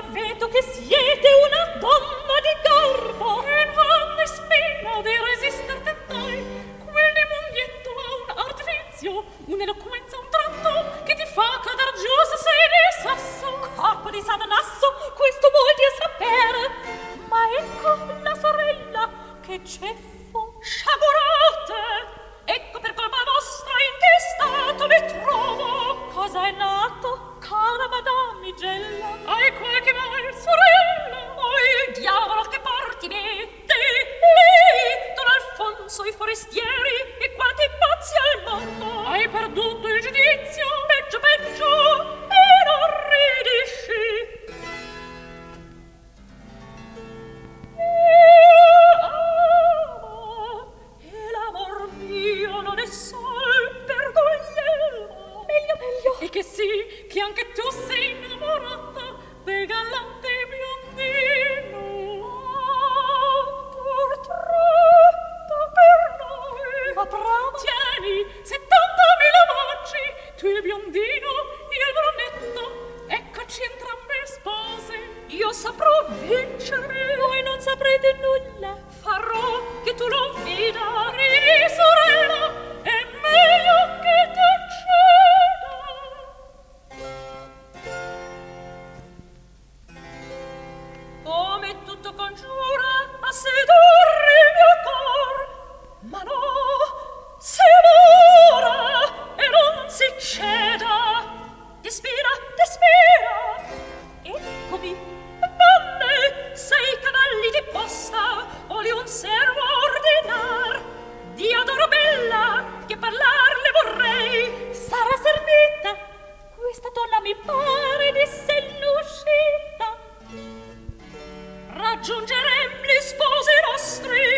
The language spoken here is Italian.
vedo che siete una donna di garbo. In vanne spina di resistere tentai. Quel demondietto ha un artifizio, un'eloquenza, un tratto che ti fa cadar giù se sei di sasso. Corpo di satanasso, questo vuol dire sapere. Ma ecco la sorella, che ceffo. Sciagurate! Ecco per colpa vostra in che stato mi trovo. Cosa è nato, cara madamigella? Hai qualche mal, sorella? O il diavolo che porti mette? Lei, Don Alfonso, i forestieri e quanti pazzi al mondo. Hai perduto il giudizio? Peggio, peggio, e non ridisci. E l'amor mio non è sol per Guglielmo. Meglio, meglio. E che sì, che anche tu sei innamorata del galante biondino. Purtroppo per noi. Ma bravo. Tieni, 70.000 baci, tu il biondino, io il brunetto. Eccoci entrambe spose. Io saprò vincermi. Voi non saprete nulla. Farò che tu lo vida, ridi sorella, è meglio che te ceda. Come tutto congiura a sedurre il mio cor, ma no, si mura e non si ceda. Despira, despira. Eccomi. Vanne, 6 cavalli di posta, voli un servo ordinar. Dio adoro bella, che parlarle vorrei. Sarà servita. Questa donna mi pare disse l'uscita. Raggiungerem gli sposi nostri